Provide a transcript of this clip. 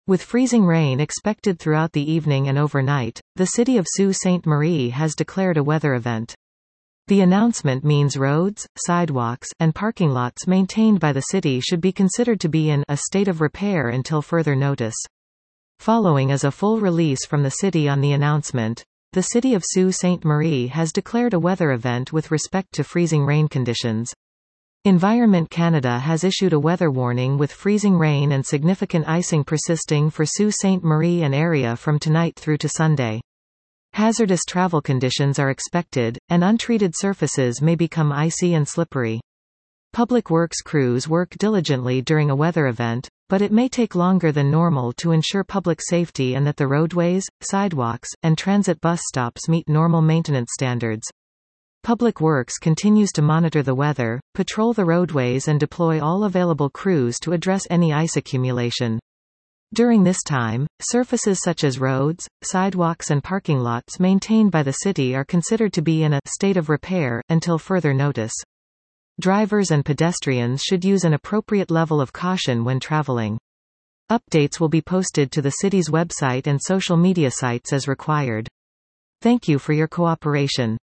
With freezing rain expected throughout the evening and overnight, the city of Sault Ste. Marie has declared a weather event. The announcement means roads, sidewalks, and parking lots maintained by the city should be considered to be in a state of repair until further notice. Following is a full release from the city on the announcement. The city of Sault Ste. Marie has declared a weather event with respect to freezing rain conditions. Environment Canada has issued a weather warning with freezing rain and significant icing persisting for Sault Ste. Marie and area from tonight through to Sunday. Hazardous travel conditions are expected, and untreated surfaces may become icy and slippery. Public works crews work diligently during a weather event, but it may take longer than normal to ensure public safety and that the roadways, sidewalks, and transit bus stops meet normal maintenance standards. Public Works continues to monitor the weather, patrol the roadways and deploy all available crews to address any ice accumulation. During this time, surfaces such as roads, sidewalks and parking lots maintained by the city are considered to be in a state of repair until further notice. Drivers and pedestrians should use an appropriate level of caution when traveling. Updates will be posted to the city's website and social media sites as required. Thank you for your cooperation.